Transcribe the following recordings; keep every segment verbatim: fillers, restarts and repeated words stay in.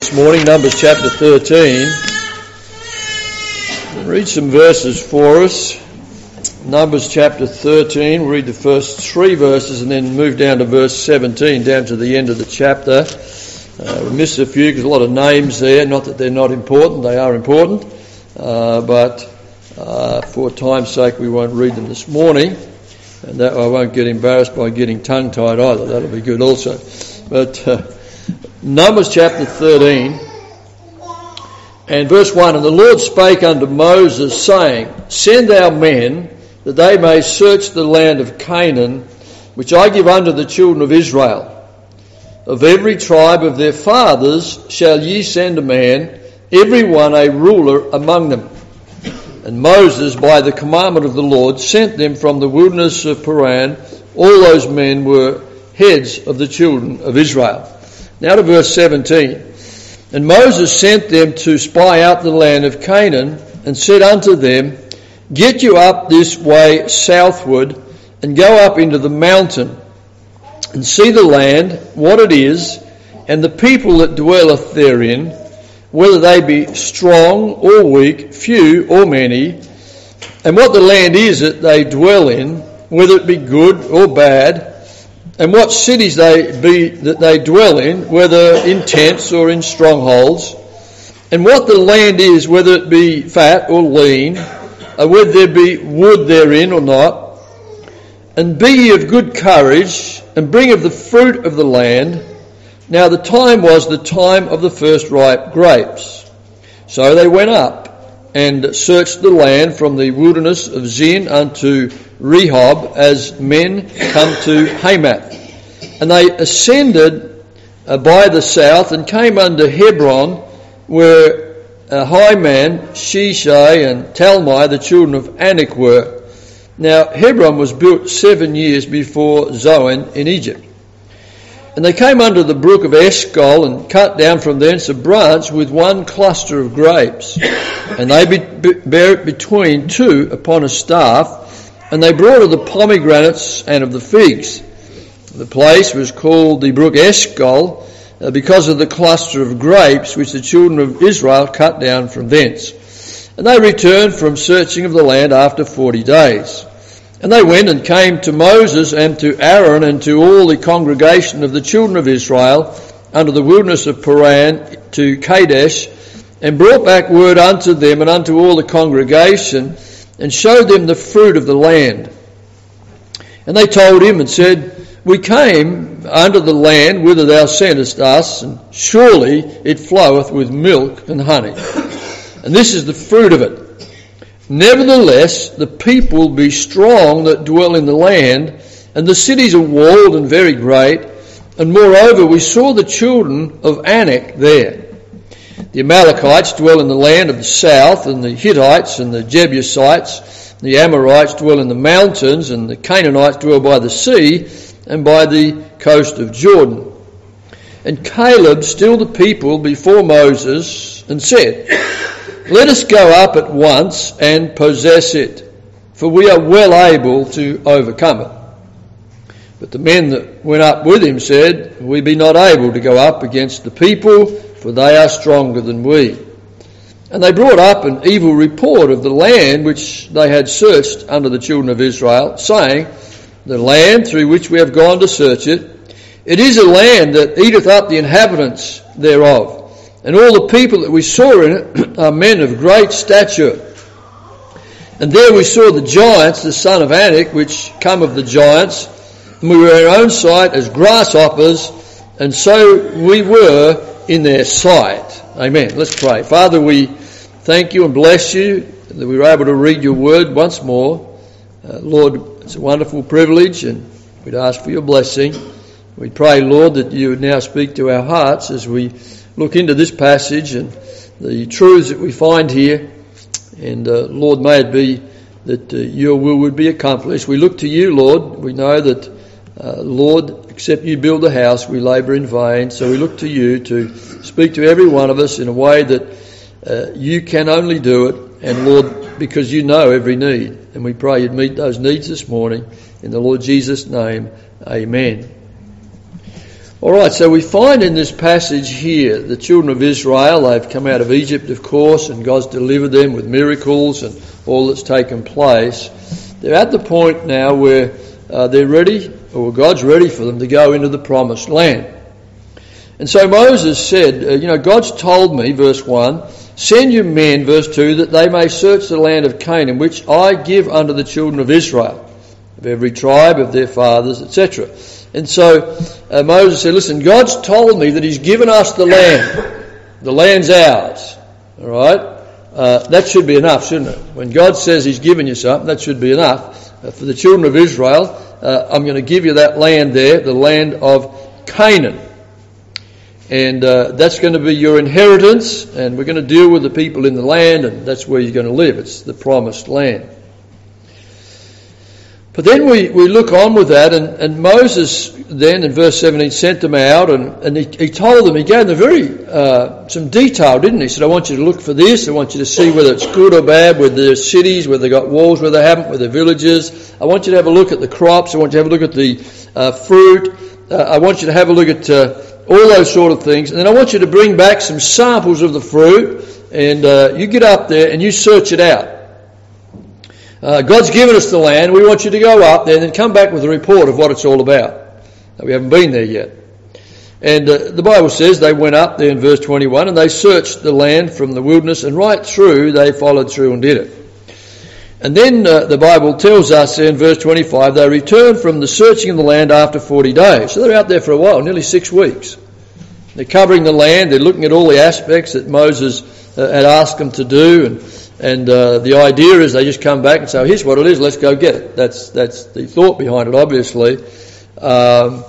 This morning, Numbers chapter thirteen. I'll read some verses for us. Numbers chapter thirteen, we'll read the first three verses and then move down to verse seventeen, down to the end of the chapter. Uh, we missed a few because a lot of names there, not that they're not important, they are important, uh, but uh, for time's sake we won't read them this morning, and that I won't get embarrassed by getting tongue-tied either, that'll be good also. But uh, Numbers chapter thirteen and verse one, And the Lord spake unto Moses, saying, Send our men, that they may search the land of Canaan, which I give unto the children of Israel. Of every tribe of their fathers shall ye send a man, every one a ruler among them. And Moses, by the commandment of the Lord, sent them from the wilderness of Paran. All those men were heads of the children of Israel. Now to verse seventeen. And Moses sent them to spy out the land of Canaan, and said unto them, Get you up this way southward, and go up into the mountain, and see the land, what it is, and the people that dwelleth therein, whether they be strong or weak, few or many, and what the land is that they dwell in, whether it be good or bad, and what cities they be that they dwell in, whether in tents or in strongholds, and what the land is, whether it be fat or lean, or whether there be wood therein or not. And be ye of good courage, and bring of the fruit of the land. Now the time was the time of the first ripe grapes. So they went up, and searched the land from the wilderness of Zin unto Rehob, as men come to Hamath. And they ascended uh, by the south, and came unto Hebron, where uh, Himan, Sheshai, and Talmai, the children of Anak, were. Now Hebron was built seven years before Zoan in Egypt. And they came unto the brook of Eshcol, and cut down from thence a branch with one cluster of grapes. And they be, be, bare it between two upon a staff, and they brought of the pomegranates and of the figs. The place was called the brook Eshcol, uh, because of the cluster of grapes which the children of Israel cut down from thence. And they returned from searching of the land after forty days. And they went and came to Moses and to Aaron and to all the congregation of the children of Israel under the wilderness of Paran to Kadesh, and brought back word unto them and unto all the congregation, and showed them the fruit of the land. And they told him and said, We came unto the land whither thou sentest us, and surely it floweth with milk and honey. And this is the fruit of it. Nevertheless, the people be strong that dwell in the land, and the cities are walled and very great. And moreover, we saw the children of Anak there. The Amalekites dwell in the land of the south, and the Hittites and the Jebusites, the Amorites dwell in the mountains, and the Canaanites dwell by the sea and by the coast of Jordan. And Caleb stilled the people before Moses and said, Let us go up at once and possess it, for we are well able to overcome it. But the men that went up with him said, We be not able to go up against the people, for they are stronger than we. And they brought up an evil report of the land which they had searched unto the children of Israel, saying, The land through which we have gone to search it, it is a land that eateth up the inhabitants thereof. And all the people that we saw in it are men of great stature. And there we saw the giants, the son of Anak, which come of the giants. And we were in our own sight as grasshoppers, and so we were in their sight. Amen. Let's pray. Father, we thank you and bless you that we were able to read your word once more. Uh, Lord, it's a wonderful privilege, and we'd ask for your blessing. We pray, Lord, that you would now speak to our hearts as we look into this passage and the truths that we find here. And uh, Lord, may it be that uh, your will would be accomplished. We look to you, Lord. We know that, uh, Lord, except you build a house, we labour in vain. So we look to you to speak to every one of us in a way that uh, you can only do it. And Lord, because you know every need. And we pray you'd meet those needs this morning. In the Lord Jesus' name, amen. All right, so we find in this passage here the children of Israel, they've come out of Egypt, of course, and God's delivered them with miracles and all that's taken place. They're at the point now where uh, they're ready, or God's ready for them to go into the promised land. And so Moses said, uh, you know, God's told me, verse one, send you men, verse two, that they may search the land of Canaan, which I give unto the children of Israel, of every tribe of their fathers, et cetera. And so uh, Moses said, listen, God's told me that he's given us the land. The land's ours. All right? Uh, that should be enough, shouldn't it? When God says he's given you something, that should be enough. Uh, for the children of Israel, uh, I'm going to give you that land there, the land of Canaan. And uh, that's going to be your inheritance, and we're going to deal with the people in the land, and that's where you're going to live. It's the promised land. But then we, we look on with that, and, and Moses then in verse seventeen sent them out, and, and he, he told them, he gave them very uh, some detail, didn't he? He said, I want you to look for this, I want you to see whether it's good or bad, whether there's cities, whether they've got walls, whether they haven't, whether they're villages. I want you to have a look at the crops, I want you to have a look at the uh, fruit, uh, I want you to have a look at uh, all those sort of things, and then I want you to bring back some samples of the fruit, and uh, you get up there and you search it out. Uh, God's given us the land. We want you to go up there and then come back with a report of what it's all about. We haven't been there yet. And uh, the Bible says they went up there in verse twenty-one and they searched the land from the wilderness, and right through they followed through and did it. And then uh, the Bible tells us in verse twenty-five they returned from the searching of the land after forty days. So they're out there for a while, nearly six weeks. They're covering the land. They're looking at all the aspects that Moses uh, had asked them to do, and And uh, the idea is they just come back and say, oh, here's what it is, let's go get it. That's that's the thought behind it, obviously. Um,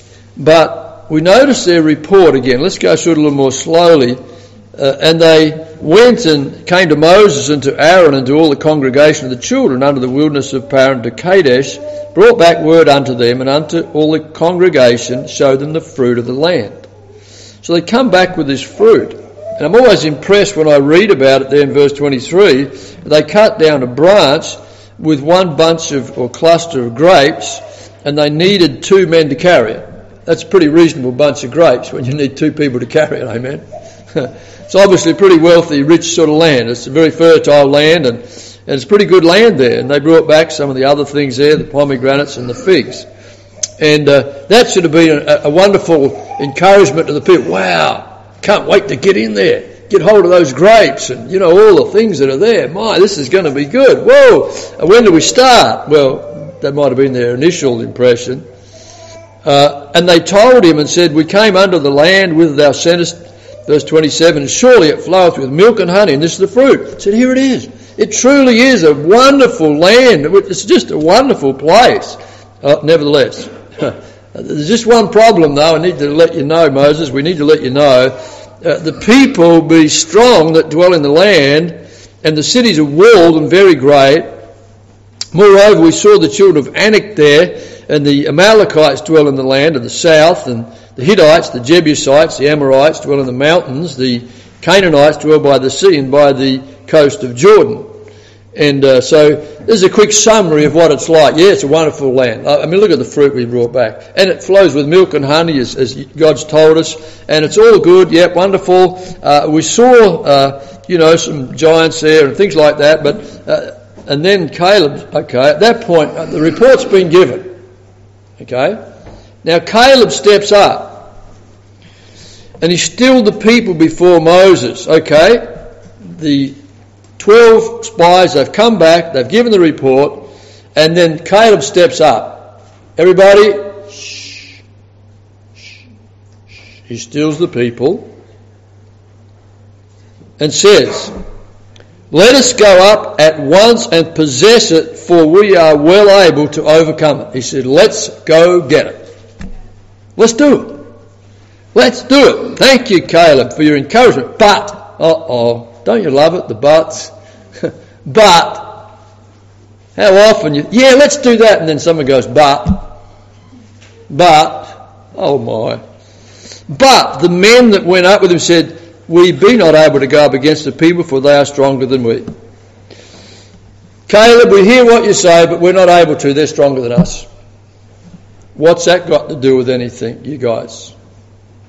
but we notice their report again. Let's go through it a little more slowly. Uh, and they went and came to Moses and to Aaron and to all the congregation of the children under the wilderness of Paran to Kadesh, brought back word unto them, and unto all the congregation showed them the fruit of the land. So they come back with this fruit. And I'm always impressed when I read about it there in verse twenty-three. They cut down a branch with one bunch of or cluster of grapes, and they needed two men to carry it. That's a pretty reasonable bunch of grapes when you need two people to carry it, amen? It's obviously pretty wealthy, rich sort of land. It's a very fertile land, and, and it's pretty good land there. And they brought back some of the other things there, the pomegranates and the figs. And uh, that should have been a, a wonderful encouragement to the people. Wow! Can't wait to get in there, get hold of those grapes and, you know, all the things that are there. My, this is going to be good. Whoa, when do we start? Well, that might have been their initial impression. Uh, and they told him and said, we came under the land whither thou sentest, verse twenty-seven, and surely it floweth with milk and honey, and this is the fruit. I said, here it is. It truly is a wonderful land. It's just a wonderful place. Uh, nevertheless, there's just one problem, though. I need to let you know, Moses. We need to let you know. Uh, the people be strong that dwell in the land, and the cities are walled and very great. Moreover, we saw the children of Anak there, and the Amalekites dwell in the land of the south, and the Hittites, the Jebusites, the Amorites dwell in the mountains, the Canaanites dwell by the sea and by the coast of Jordan. And uh, so there's a quick summary of what it's like. Yeah, it's a wonderful land. I mean, look at the fruit we brought back. And it flows with milk and honey, as, as God's told us. And it's all good. Yep, wonderful. Uh, we saw, uh, you know, some giants there and things like that. But uh, and then Caleb, okay, at that point, uh, the report's been given. Okay? Now Caleb steps up. And he stilled the people before Moses. Okay? The Twelve spies, they've come back, they've given the report, and then Caleb steps up. Everybody, shh, shh, shh. He stills the people and says, let us go up at once and possess it, for we are well able to overcome it. He said, let's go get it. Let's do it. Let's do it. Thank you, Caleb, for your encouragement. But, uh-oh, don't you love it, the buts? But, how often you, yeah, let's do that, and then someone goes, but, but, oh my. But the men that went up with him said, we be not able to go up against the people, for they are stronger than we. Caleb, we hear what you say, but we're not able to. They're stronger than us. What's that got to do with anything, you guys?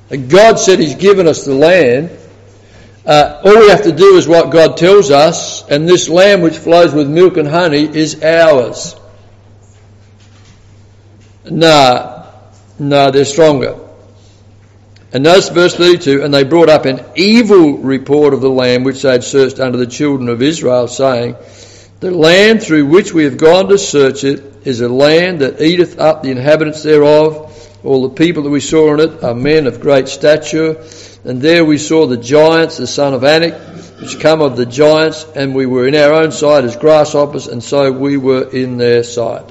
God said he's given us the land. Uh, all we have to do is what God tells us, and this land which flows with milk and honey is ours. Nah, nah, they're stronger. And notice verse thirty-two, and they brought up an evil report of the land which they had searched unto the children of Israel, saying, the land through which we have gone to search it is a land that eateth up the inhabitants thereof. All the people that we saw in it are men of great stature. And there we saw the giants, the son of Anak, which come of the giants, and we were in our own sight as grasshoppers, and so we were in their sight.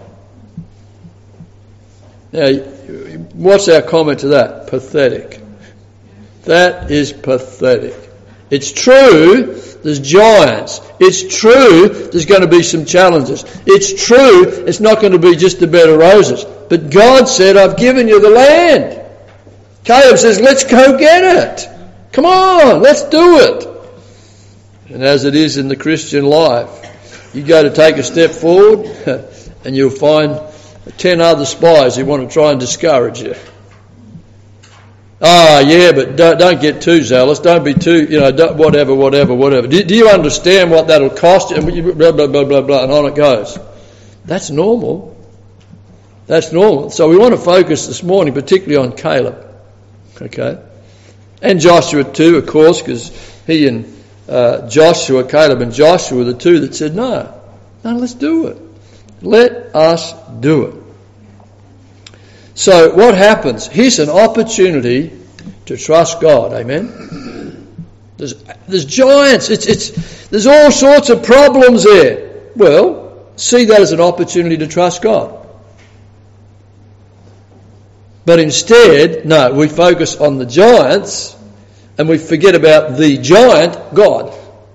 Now, what's our comment to that? Pathetic. That is pathetic. It's true, there's giants. It's true, there's going to be some challenges. It's true, it's not going to be just a bed of roses. But God said, I've given you the land. Caleb says, let's go get it. Come on, let's do it. And as it is in the Christian life, you go to take a step forward and you'll find ten other spies who want to try and discourage you. Ah, yeah, but don't, don't get too zealous. Don't be too, you know, don't, whatever, whatever, whatever. Do, do you understand what that'll cost you? And blah, blah, blah, blah, blah, and on it goes. That's normal. That's normal. So we want to focus this morning particularly on Caleb. Okay? And Joshua too, of course, because he and uh, Joshua, Caleb and Joshua were the two that said, no, no, let's do it. Let us do it. So what happens? Here's an opportunity to trust God. Amen? There's, there's giants. It's, it's, there's all sorts of problems there. Well, see that as an opportunity to trust God. But instead, no, we focus on the giants and we forget about the giant, God.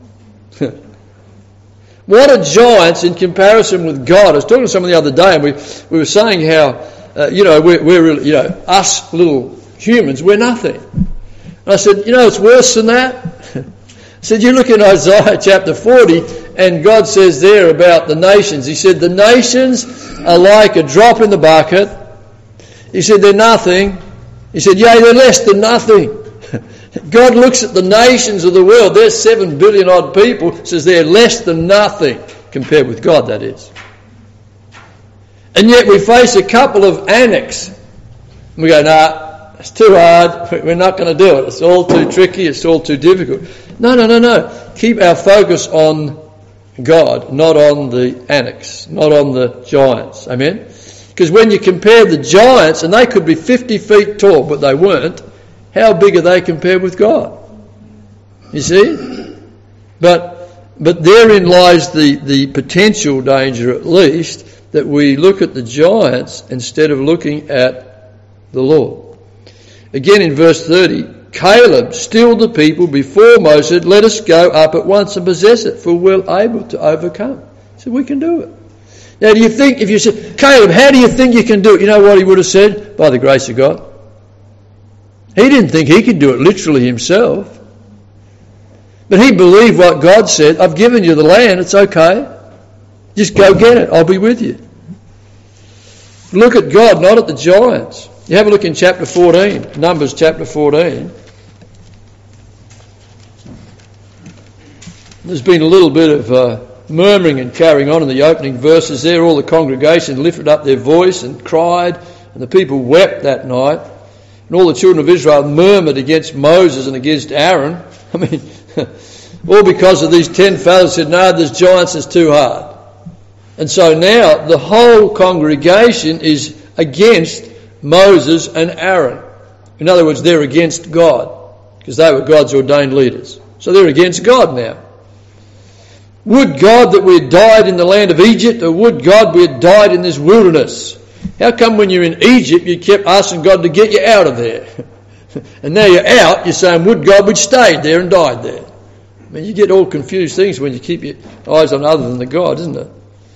What are giants in comparison with God? I was talking to someone the other day and we, we were saying how, uh, you know, we're, we're really, you know, us little humans, we're nothing. And I said, you know, it's worse than that. I said, you look in Isaiah chapter forty and God says there about the nations. He said, the nations are like a drop in the bucket. He said, they're nothing. He said, yea, they're less than nothing. God looks at the nations of the world. There's seven billion odd people. Says they're less than nothing compared with God, that is. And yet we face a couple of Anaks. And we go, nah, it's too hard. We're not going to do it. It's all too tricky. It's all too difficult. No, no, no, no. Keep our focus on God, not on the Anaks, not on the giants. Amen? Because when you compare the giants, and they could be fifty feet tall, but they weren't, how big are they compared with God? You see? But but therein lies the, the potential danger, at least, that we look at the giants instead of looking at the Lord. Again in verse thirty, Caleb stilled the people before Moses said, let us go up at once and possess it, for we're able to overcome. He said, we can do it. Now, do you think, if you said, Caleb, how do you think you can do it? You know what he would have said? By the grace of God. He didn't think he could do it literally himself. But he believed what God said. I've given you the land, it's okay. Just go get it, I'll be with you. Look at God, not at the giants. You have a look in chapter fourteen, Numbers chapter fourteen. There's been a little bit of uh, murmuring and carrying on in the opening verses there. All the congregation lifted up their voice and cried, and the people wept that night. And all the children of Israel murmured against Moses and against Aaron. I mean, all because of these ten fellows said, no, there's giants, it's too hard. And so now the whole congregation is against Moses and Aaron. In other words, they're against God, because they were God's ordained leaders. So they're against God now. Would God that we had died in the land of Egypt, or would God we had died in this wilderness? How come when you're in Egypt you kept asking God to get you out of there? And now you're out, you're saying, would God we'd stayed there and died there? I mean, you get all confused things when you keep your eyes on other than the God, isn't it?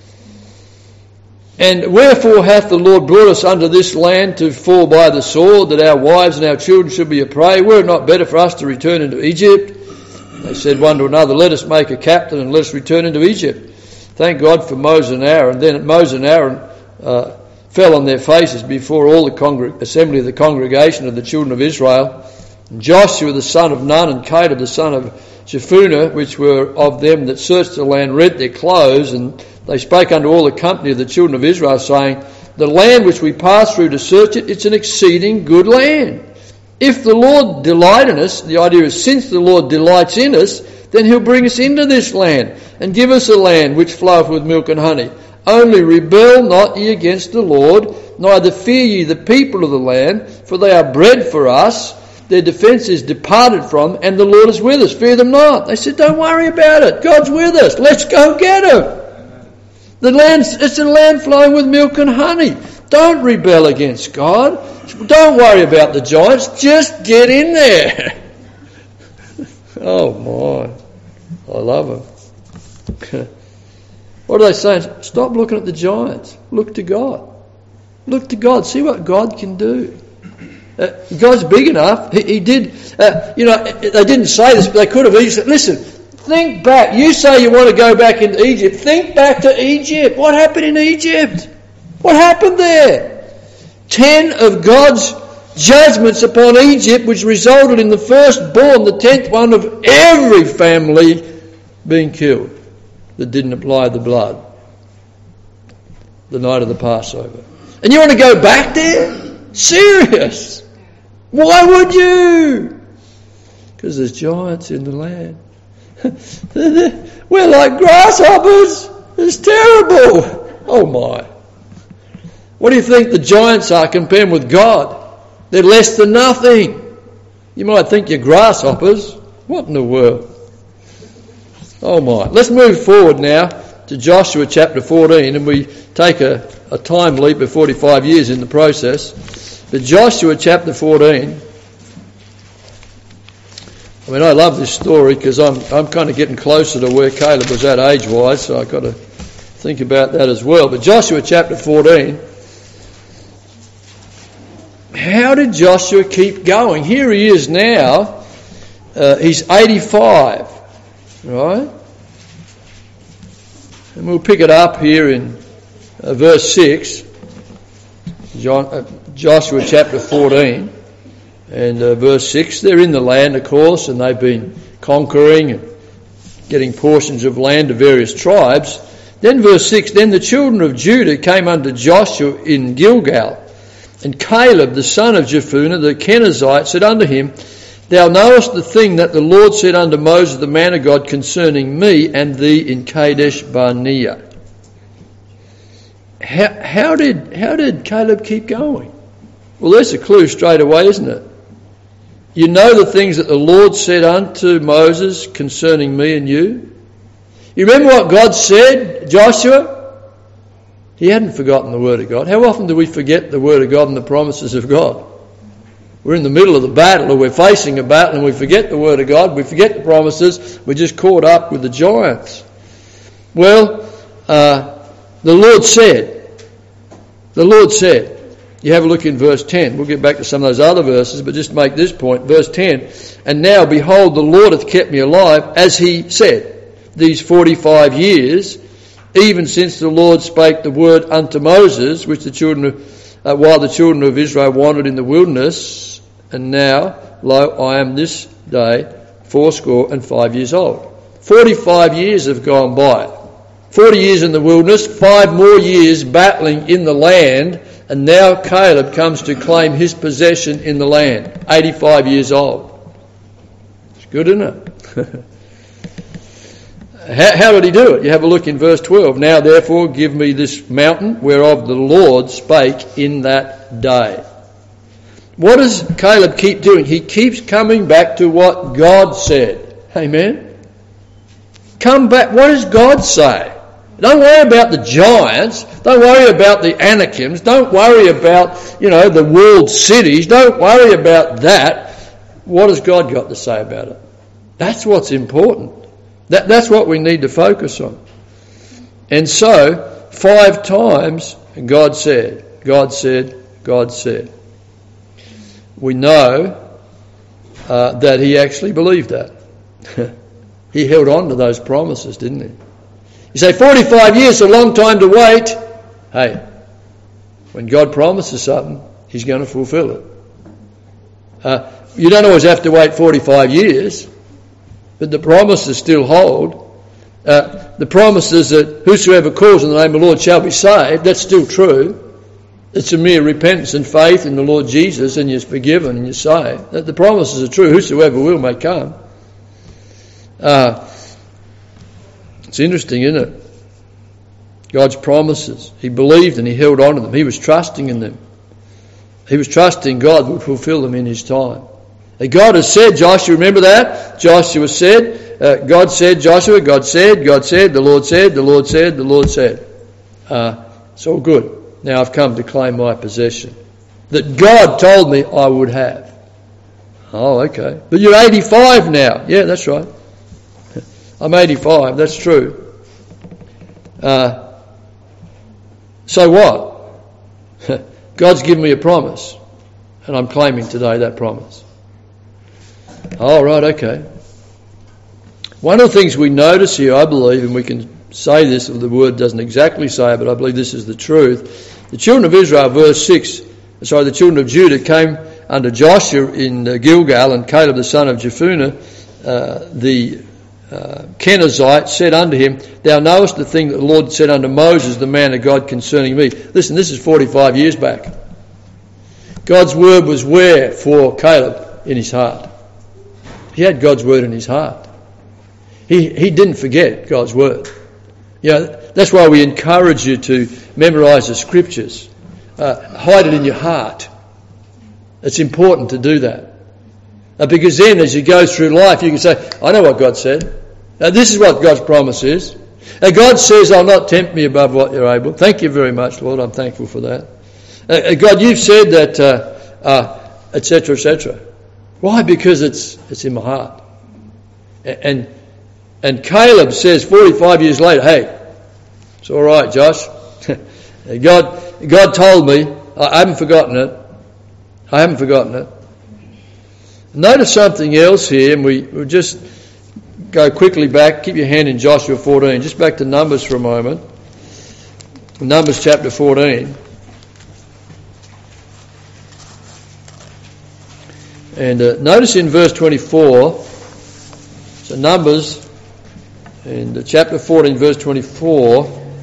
And wherefore hath the Lord brought us unto this land to fall by the sword, that our wives and our children should be a prey? Were it not better for us to return into Egypt? They said one to another, let us make a captain and let us return into Egypt. Thank God for Moses and Aaron. Then Moses and Aaron uh, fell on their faces before all the congreg- assembly of the congregation of the children of Israel. And Joshua the son of Nun and Caleb the son of Jephunneh, which were of them that searched the land, rent their clothes, and they spake unto all the company of the children of Israel, saying, the land which we passed through to search it, it's an exceeding good land. If the Lord delight in us, the idea is since the Lord delights in us, then he'll bring us into this land and give us a land which floweth with milk and honey. Only rebel not ye against the Lord, neither fear ye the people of the land, for they are bread for us. Their defence is departed from, and the Lord is with us. Fear them not. They said, don't worry about it. God's with us. Let's go get him. The land's, it's a land flowing with milk and honey. Don't rebel against God. Don't worry about the giants. Just get in there. Oh my. I love them. What are they saying? Stop looking at the giants. Look to God. Look to God. See what God can do. Uh, God's big enough. He, he did, uh, you know, they didn't say this, but they could have easily said, listen, think back. You say you want to go back into Egypt. Think back to Egypt. What happened in Egypt? What happened there? Ten of God's judgments upon Egypt, which resulted in the firstborn, the tenth one of every family being killed that didn't apply the blood the night of the Passover. And you want to go back there? Serious? Why would you? Because there's giants in the land. We're like grasshoppers. It's terrible. Oh my. What do you think the giants are compared with God? They're less than nothing. You might think you're grasshoppers. What in the world? Oh my. Let's move forward now to Joshua chapter fourteen, and we take a, a time leap of forty-five years in the process. But Joshua chapter fourteen, I mean, I love this story because I'm I'm kind of getting closer to where Caleb was at age-wise, so I've got to think about that as well. But Joshua chapter fourteen, how did Joshua keep going? Here he is now. Uh, he's eighty-five, right? And we'll pick it up here in uh, verse six, John, uh, Joshua chapter fourteen, and uh, verse six. They're in the land, of course, and they've been conquering and getting portions of land to various tribes. Then verse six, then the children of Judah came unto Joshua in Gilgal, and Caleb the son of Jephunneh the Kenizzite said unto him, Thou knowest the thing that the Lord said unto Moses the man of God concerning me and thee in Kadesh Barnea. How, how did how did Caleb keep going? Well, there's a clue straight away, isn't it? You know the things that the Lord said unto Moses concerning me and you. You remember what God said, Joshua? He hadn't forgotten the word of God. How often do we forget the word of God and the promises of God? We're in the middle of the battle, or we're facing a battle, and we forget the word of God, we forget the promises, we're just caught up with the giants. Well, uh, the Lord said, the Lord said, you have a look in verse ten, we'll get back to some of those other verses, but just make this point, verse ten, and now behold, the Lord hath kept me alive, as he said, these forty-five years, even since the Lord spake the word unto Moses, which the children of, uh, while the children of Israel wandered in the wilderness, and now, lo, I am this day fourscore and five years old. Forty-five years have gone by. Forty years in the wilderness, five more years battling in the land, and now Caleb comes to claim his possession in the land. Eighty-five years old. It's good, isn't it? how, how did he do it? You have a look in verse twelve. Now therefore give me this mountain whereof the Lord spake in that day. What does Caleb keep doing? He keeps coming back to what God said. Amen? Come back. What does God say? Don't worry about the giants. Don't worry about the Anakims. Don't worry about, you know, the world cities. Don't worry about that. What has God got to say about it? That's what's important. That, that's what we need to focus on. And so, five times, God said, God said, God said. We know uh, that he actually believed that. He held on to those promises, didn't he? You say, forty-five years is a long time to wait. Hey, when God promises something, he's going to fulfill it. Uh, you don't always have to wait forty-five years, but the promises still hold. Uh, the promises that whosoever calls on the name of the Lord shall be saved, that's still true. It's a mere repentance and faith in the Lord Jesus and you're forgiven and you're saved. The promises are true. Whosoever will may come. Uh, it's interesting, isn't it? God's promises. He believed and he held on to them. He was trusting in them. He was trusting God would fulfill them in his time. And God has said, Joshua, remember that? Joshua said, uh, God said, Joshua, God said, God said, the Lord said, the Lord said, the Lord said. Uh, it's all good. Now I've come to claim my possession that God told me I would have. Oh, okay. But you're eighty-five now. Yeah, that's right. I'm eighty-five. That's true. Uh, so what? God's given me a promise, and I'm claiming today that promise. Oh, right, okay. One of the things we notice here, I believe, and we can say this, the word doesn't exactly say it, but I believe this is the truth. The children of Israel, verse six, sorry, the children of Judah came under Joshua in Gilgal, and Caleb the son of Jephunneh, uh, the uh, Kenizzite, said unto him, Thou knowest the thing that the Lord said unto Moses, the man of God, concerning me. Listen, this is forty-five years back. God's word was where for Caleb? In his heart. He had God's word in his heart. He he didn't forget God's word. You know, that's why we encourage you to memorise the scriptures. Uh, hide it in your heart. It's important to do that. Uh, because then as you go through life, you can say, I know what God said. Uh, this is what God's promise is. Uh, God says, I'll not tempt me above what you're able. Thank you very much, Lord. I'm thankful for that. Uh, God, you've said that, uh, uh, et cetera, et cetera. Why? Because it's it's in my heart. And and Caleb says forty-five years later, hey, it's all right, Josh. God God told me. I haven't forgotten it. I haven't forgotten it. Notice something else here, and we, we'll just go quickly back. Keep your hand in Joshua fourteen. Just back to Numbers for a moment. Numbers chapter fourteen. And uh, notice in verse twenty-four, so Numbers, and uh, chapter fourteen, verse twenty-four,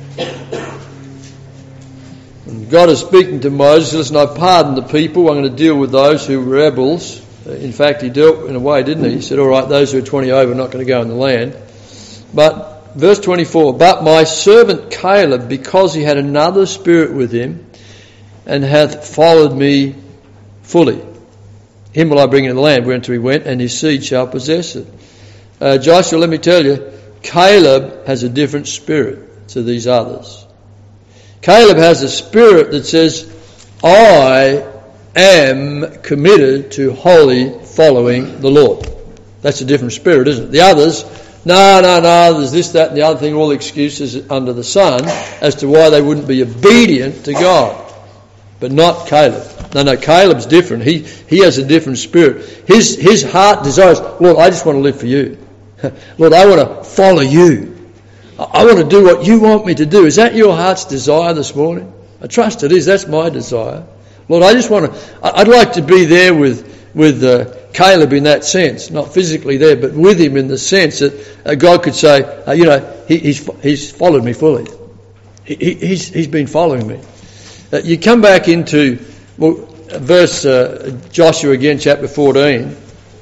and God is speaking to Moses, listen, I've pardoned the people, I'm going to deal with those who were rebels. Uh, in fact, he dealt in a way, didn't he? He said, all right, those who are twenty over are not going to go in the land. But, verse twenty-four, but my servant Caleb, because he had another spirit with him, and hath followed me fully, him will I bring into the land whereunto he went, and his seed shall possess it. Uh, Joshua, let me tell you, Caleb has a different spirit to these others. Caleb has a spirit that says, I am committed to wholly following the Lord. That's a different spirit, isn't it? The others, no, no, no, there's this, that, and the other thing, all the excuses under the sun as to why they wouldn't be obedient to God. But not Caleb. No, no, Caleb's different. He he has a different spirit. His his heart desires, Lord, I just want to live for you. Lord, I want to follow you. I want to do what you want me to do. Is that your heart's desire this morning? I trust it is. That's my desire. Lord, I just want to, I'd like to be there with, with uh, Caleb in that sense. Not physically there, but with him in the sense that uh, God could say, uh, you know, he, he's he's followed me fully. He, he, he's he's been following me. Uh, you come back into well, verse uh, Joshua again, chapter fourteen,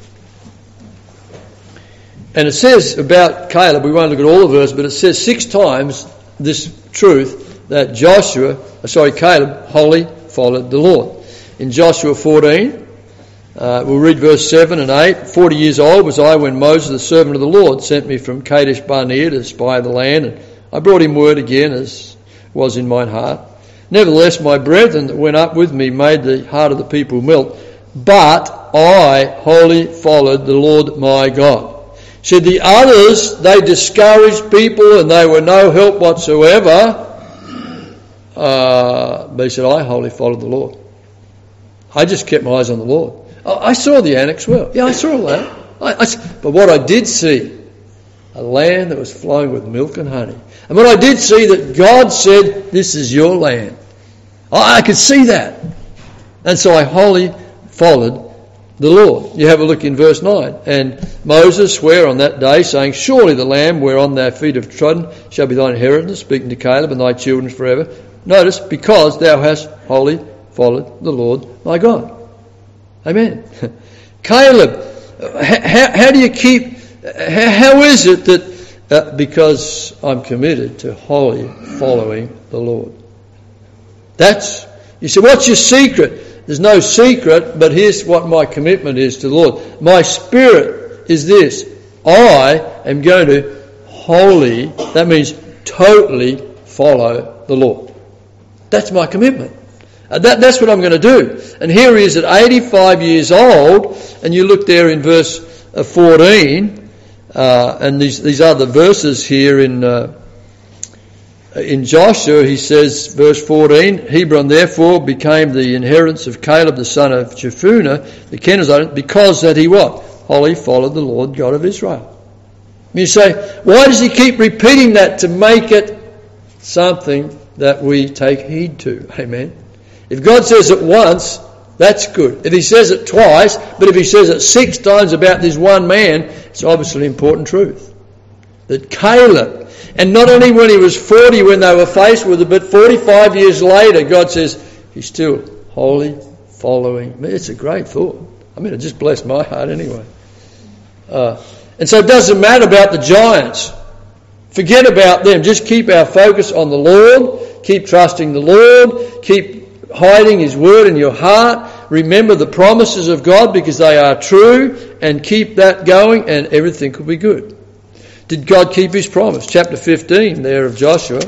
and it says about Caleb. We won't look at all the verse, but it says six times this truth that Joshua, sorry, Caleb, wholly followed the Lord. In Joshua fourteen, uh, we'll read verse seven and eight. Forty years old was I when Moses, the servant of the Lord, sent me from Kadesh Barnea to spy the land, and I brought him word again, as was in mine heart. Nevertheless, my brethren that went up with me made the heart of the people melt. But I wholly followed the Lord my God. Said the others, they discouraged people and they were no help whatsoever. Uh, but he said, I wholly followed the Lord. I just kept my eyes on the Lord. I, I saw the annex well. Yeah, I saw all that. I, I, but what I did see, a land that was flowing with milk and honey. And what I did see that God said, this is your land. I could see that. And so I wholly followed the Lord. You have a look in verse nine. And Moses sware on that day, saying, surely the land whereon thy feet have trodden shall be thine inheritance, speaking to Caleb and thy children forever. Notice, because thou hast wholly followed the Lord thy God. Amen. Caleb, how, how do you keep, how is it that, uh, because I'm committed to wholly following the Lord. That's, you say, what's your secret? There's no secret, but here's what my commitment is to the Lord. My spirit is this. I am going to wholly, that means totally follow the Lord. That's my commitment. Uh, that, that's what I'm going to do. And here he is at eighty-five years old, and you look there in verse uh, fourteen, uh, and these, these other verses here in uh, in Joshua, he says, verse fourteen, Hebron therefore became the inheritance of Caleb the son of Jephunneh, the Kenizzite, because that he what? Wholly followed the Lord God of Israel. And you say, why does he keep repeating that? To make it something that we take heed to. Amen. If God says it once, that's good. If he says it twice, but if he says it six times about this one man, it's obviously important truth. That Caleb, and not only when he was forty when they were faced with it, but forty-five years later, God says, he's still wholly following me. It's a great thought. I mean, it just blessed my heart anyway. Uh, and so it doesn't matter about the giants. Forget about them. Just keep our focus on the Lord. Keep trusting the Lord. Keep hiding his word in your heart. Remember the promises of God because they are true, and keep that going and everything will be good. Did God keep his promise? Chapter fifteen there of Joshua.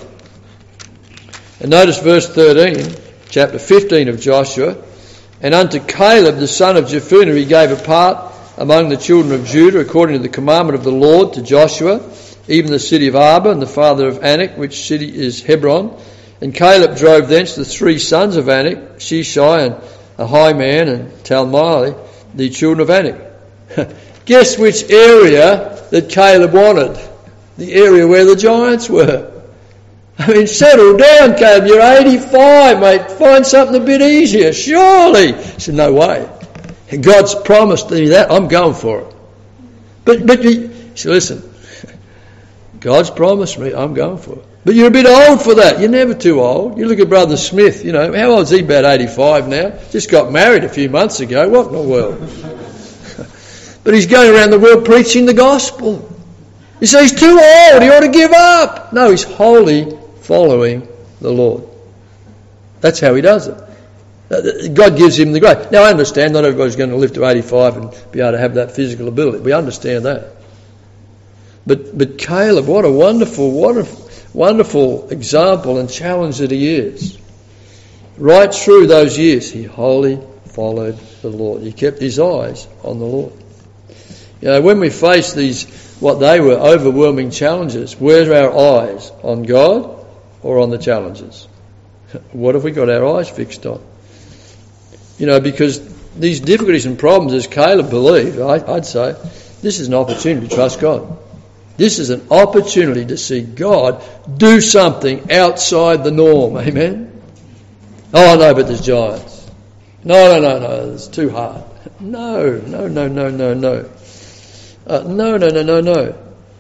And notice verse thirteen, chapter fifteen of Joshua. And unto Caleb the son of Jephunneh he gave a part among the children of Judah according to the commandment of the Lord to Joshua, even the city of Arba and the father of Anak, which city is Hebron. And Caleb drove thence the three sons of Anak, Shishai and Ahiman and Talmai, the children of Anak. Guess which area that Caleb wanted? The area where the giants were. I mean, settle down, Caleb. You're eighty-five, mate. Find something a bit easier, surely. He said, no way. And God's promised me that. I'm going for it. But, but you, he said, listen, God's promised me. I'm going for it. But you're a bit old for that. You're never too old. You look at Brother Smith, you know. How old is he? About eighty-five now. Just got married a few months ago. What in the world? But he's going around the world preaching the gospel. You say he's too old. He ought to give up. No, he's wholly following the Lord. That's how he does it. God gives him the grace. Now I understand not everybody's going to live to eighty-five and be able to have that physical ability. We understand that. But but Caleb, what a wonderful, what a wonderful example and challenge that he is. Right through those years, he wholly followed the Lord. He kept his eyes on the Lord. You know, when we face these, what they were, overwhelming challenges, where's our eyes? On God or on the challenges? What have we got our eyes fixed on? You know, because these difficulties and problems, as Caleb believed, I, I'd say, this is an opportunity to trust God. This is an opportunity to see God do something outside the norm. Amen? Oh, no, but there's giants. No, no, no, no, it's too hard. No, no, no, no, no, no. Uh, no, no, no, no, no.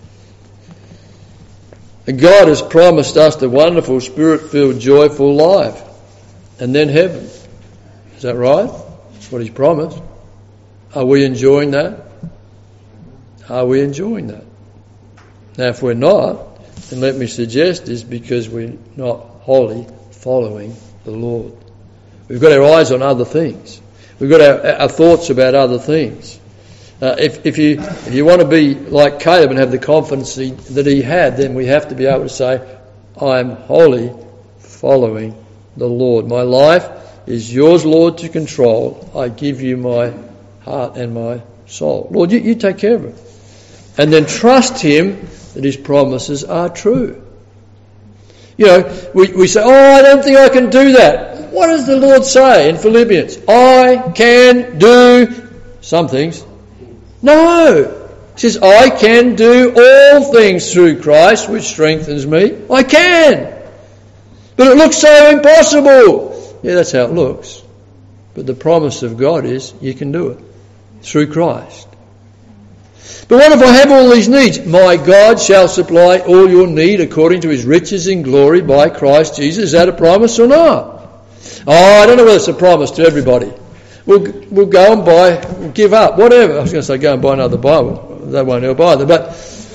And God has promised us the wonderful, spirit-filled, joyful life. And then heaven. Is that right? That's what he's promised. Are we enjoying that? Are we enjoying that? Now, if we're not, then let me suggest is because we're not wholly following the Lord. We've got our eyes on other things. We've got our, our thoughts about other things. Uh, if, if you if you want to be like Caleb and have the confidence he, that he had, then we have to be able to say, I'm wholly following the Lord. My life is yours, Lord, to control. I give you my heart and my soul. Lord, you, you take care of it. And then trust him that his promises are true. You know, we, we say, oh, I don't think I can do that. What does the Lord say in Philippians? I can do some things. No. He says, I can do all things through Christ, which strengthens me. I can. But it looks so impossible. Yeah, that's how it looks. But the promise of God is you can do it. through Christ. But what if I have all these needs? My God shall supply all your need according to his riches in glory by Christ Jesus. Is that a promise or not? Oh, I don't know whether it's a promise to everybody. We'll, we'll go and buy, we'll give up, whatever. I was going to say go and buy another Bible. That won't help either. But,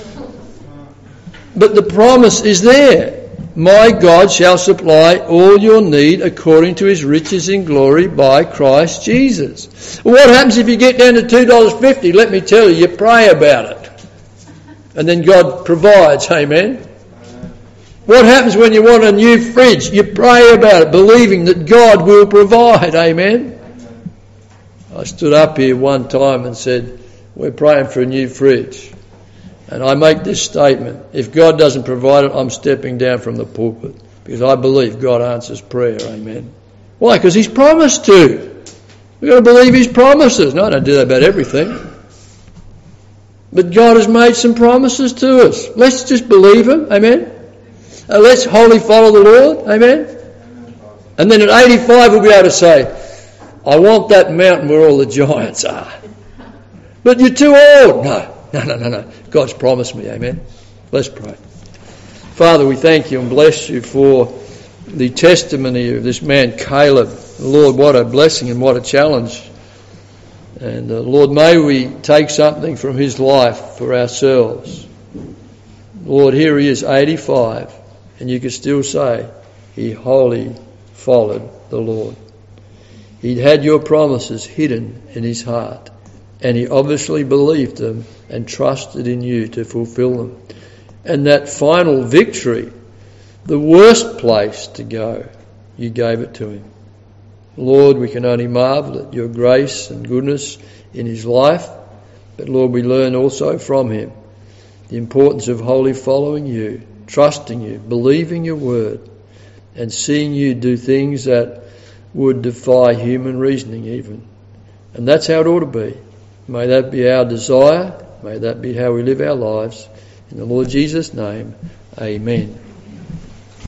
but the promise is there. My God shall supply all your need according to his riches in glory by Christ Jesus. Well, what happens if you get down to two dollars fifty? Let me tell you, you pray about it. And then God provides, amen. What happens when you want a new fridge? You pray about it, believing that God will provide, amen. I stood up here one time and said, we're praying for a new fridge. And I make this statement, if God doesn't provide it, I'm stepping down from the pulpit. Because I believe God answers prayer, amen. Why? Because he's promised to. We've got to believe his promises. No, I don't do that about everything. But God has made some promises to us. Let's just believe him, amen. Uh, let's wholly follow the Lord, amen. And then at eighty-five we'll be able to say, I want that mountain where all the giants are. But you're too old. No. No, no, no, no. God's promised me, amen. Let's pray. Father, we thank you and bless you for the testimony of this man, Caleb. Lord, what a blessing and what a challenge. And uh, Lord, may we take something from his life for ourselves. Lord, here he is, eighty-five, and you could still say he wholly followed the Lord. He'd had your promises hidden in his heart, and he obviously believed them and trusted in you to fulfill them. And that final victory, the worst place to go, you gave it to him. Lord, we can only marvel at your grace and goodness in his life, but Lord, we learn also from him the importance of wholly following you, trusting you, believing your word, and seeing you do things that would defy human reasoning even. And that's how it ought to be. May that be our desire. May that be how we live our lives. In the Lord Jesus' name, amen.